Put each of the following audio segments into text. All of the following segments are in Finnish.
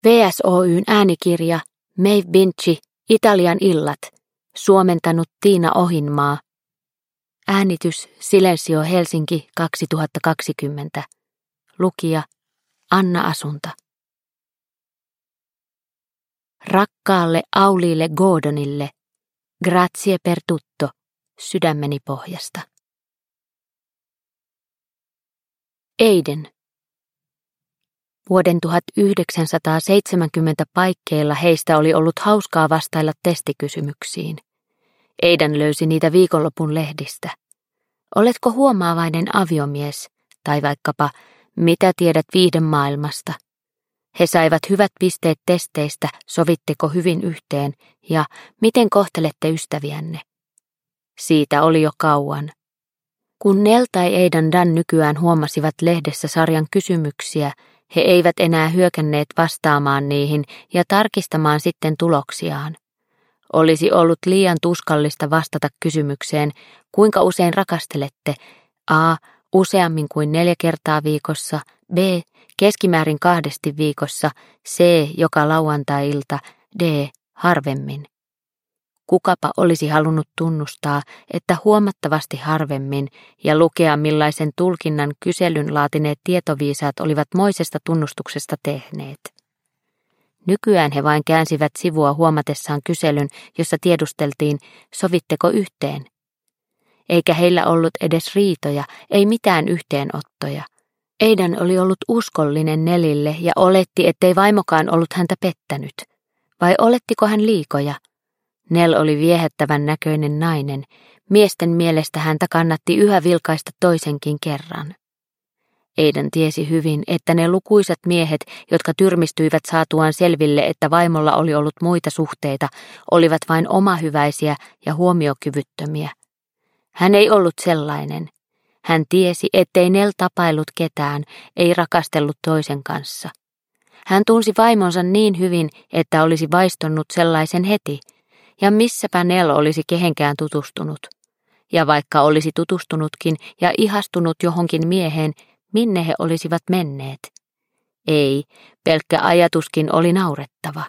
VSOY:n äänikirja Maeve Binchy, Italian illat, suomentanut Tiina Ohinmaa. Äänitys Silensio Helsinki 2020. Lukija Anna Asunta. Rakkaalle Auliille Gordonille, grazie per tutto, sydämeni pohjasta. Aiden. Vuoden 1970 paikkeilla heistä oli ollut hauskaa vastailla testikysymyksiin. Aiden löysi niitä viikonlopun lehdistä. Oletko huomaavainen aviomies? Tai vaikkapa, mitä tiedät viihdemaailmasta? He saivat hyvät pisteet testeistä, sovitteko hyvin yhteen ja miten kohtelette ystäviänne. Siitä oli jo kauan. Kun Nell tai Aidan Dan nykyään huomasivat lehdessä sarjan kysymyksiä, he eivät enää hyökänneet vastaamaan niihin ja tarkistamaan sitten tuloksiaan. Olisi ollut liian tuskallista vastata kysymykseen, kuinka usein rakastelette, a. useammin kuin 4 kertaa viikossa, b. keskimäärin 2 viikossa, c. joka lauantai-ilta, d. harvemmin. Kukapa olisi halunnut tunnustaa, että huomattavasti harvemmin ja lukea millaisen tulkinnan kyselyn laatineet tietoviisaat olivat moisesta tunnustuksesta tehneet. Nykyään he vain käänsivät sivua huomatessaan kyselyn, jossa tiedusteltiin, sovitteko yhteen. Eikä heillä ollut edes riitoja, ei mitään yhteenottoja. Aidan oli ollut uskollinen Nellille ja oletti, ettei vaimokaan ollut häntä pettänyt. Vai olettiko hän liikoja? Nell oli viehättävän näköinen nainen. Miesten mielestä häntä kannatti yhä vilkaista toisenkin kerran. Aidan tiesi hyvin, että ne lukuisat miehet, jotka tyrmistyivät saatuaan selville, että vaimolla oli ollut muita suhteita, olivat vain omahyväisiä ja huomiokyvyttömiä. Hän ei ollut sellainen. Hän tiesi, ettei Nell tapaillut ketään, ei rakastellut toisen kanssa. Hän tunsi vaimonsa niin hyvin, että olisi vaistonnut sellaisen heti. Ja missäpä Nell olisi kehenkään tutustunut. Ja vaikka olisi tutustunutkin ja ihastunut johonkin mieheen, minne he olisivat menneet? Ei, pelkkä ajatuskin oli naurettava.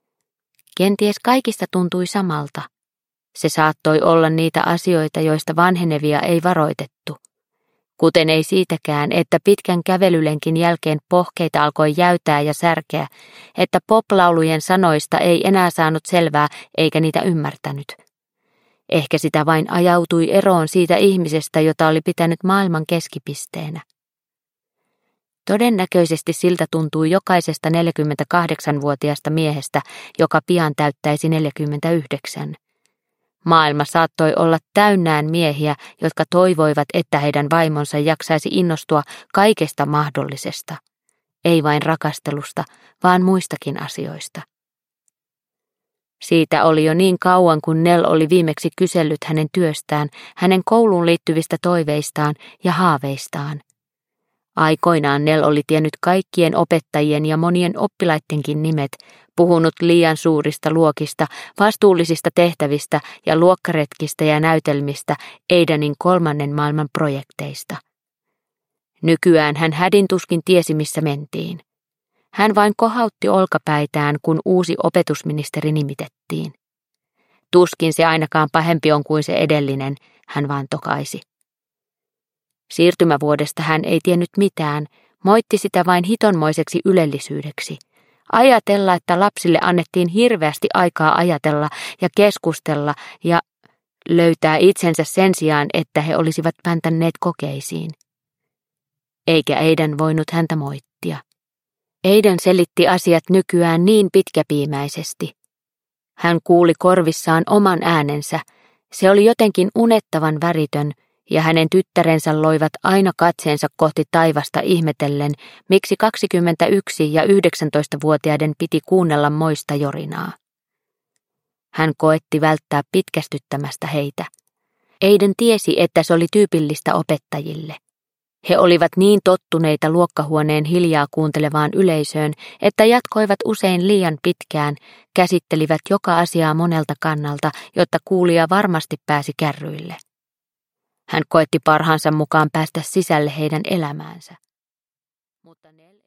Kenties kaikista tuntui samalta. Se saattoi olla niitä asioita, joista vanhenevia ei varoitettu. Kuten ei siitäkään, että pitkän kävelylenkin jälkeen pohkeita alkoi jäytää ja särkeä, että poplaulujen sanoista ei enää saanut selvää eikä niitä ymmärtänyt. Ehkä sitä vain ajautui eroon siitä ihmisestä, jota oli pitänyt maailman keskipisteenä. Todennäköisesti siltä tuntui jokaisesta 48-vuotiaasta miehestä, joka pian täyttäisi 49. Maailma saattoi olla täynnään miehiä, jotka toivoivat, että heidän vaimonsa jaksaisi innostua kaikesta mahdollisesta. Ei vain rakastelusta, vaan muistakin asioista. Siitä oli jo niin kauan, kun Nell oli viimeksi kysellyt hänen työstään, hänen kouluun liittyvistä toiveistaan ja haaveistaan. Aikoinaan Nell oli tiennyt kaikkien opettajien ja monien oppilaittenkin nimet, puhunut liian suurista luokista, vastuullisista tehtävistä ja luokkaretkistä ja näytelmistä Aidanin 3. maailman projekteista. Nykyään hän hädintuskin tiesi, missä mentiin. Hän vain kohautti olkapäitään, kun uusi opetusministeri nimitettiin. Tuskin se ainakaan pahempi on kuin se edellinen, hän vaan tokaisi. Siirtymävuodesta hän ei tiennyt mitään, moitti sitä vain hitonmoiseksi ylellisyydeksi. Ajatella, että lapsille annettiin hirveästi aikaa ajatella ja keskustella ja löytää itsensä sen sijaan, että he olisivat päntänneet kokeisiin. Eikä Aidan voinut häntä moittia. Aidan selitti asiat nykyään niin pitkäpiimäisesti. Hän kuuli korvissaan oman äänensä. Se oli jotenkin unettavan väritön, ja hänen tyttärensä loivat aina katseensa kohti taivasta ihmetellen, miksi 21- ja 19-vuotiaiden piti kuunnella moista jorinaa. Hän koetti välttää pitkästyttämästä heitä. Aidan tiesi, että se oli tyypillistä opettajille. He olivat niin tottuneita luokkahuoneen hiljaa kuuntelevaan yleisöön, että jatkoivat usein liian pitkään, käsittelivät joka asiaa monelta kannalta, jotta kuulija varmasti pääsi kärryille. Hän koetti parhaansa mukaan päästä sisälle heidän elämäänsä. Mutta Nell